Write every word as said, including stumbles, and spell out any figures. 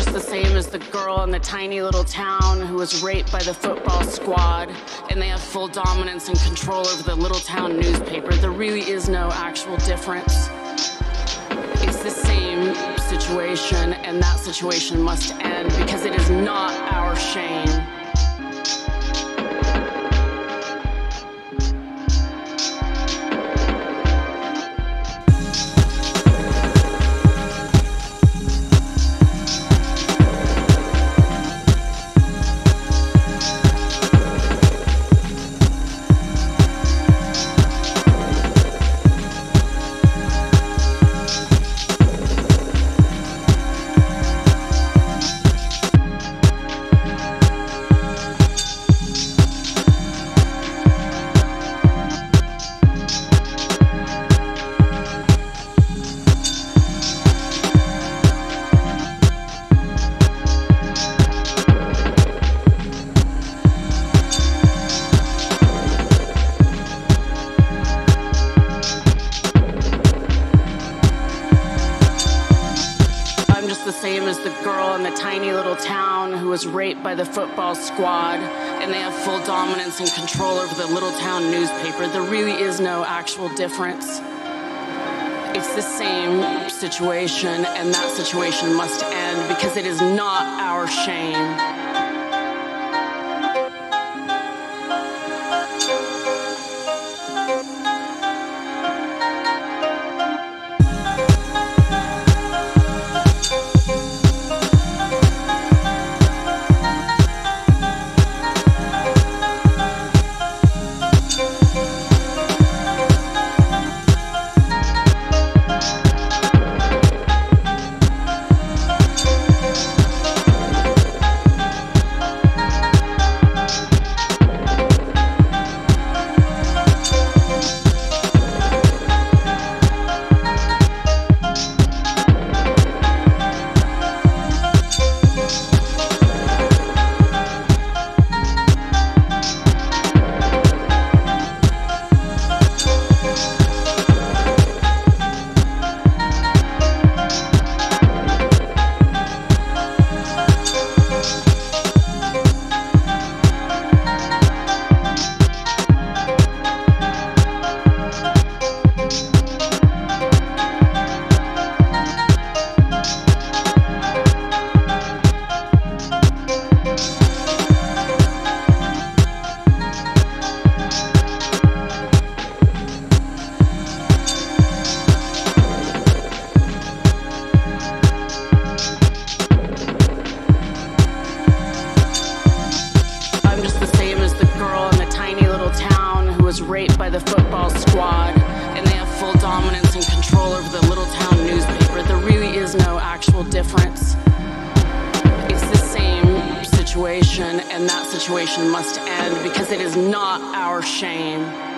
just the same as the girl in the tiny little town who was raped by the football squad, and they have full dominance and control over the little town newspaper. There really is no actual difference. It's the same situation, and that situation must end because it is not our shame. The same as the girl in the tiny little town who was raped by the football squad, and they have full dominance and control over the little town newspaper. There really is no actual difference. It's the same situation, and that situation must end because it is not our shame. Was raped by the football squad, and they have full dominance and control over the little town newspaper. There really is no actual difference. It's the same situation, and that situation must end because it is not our shame.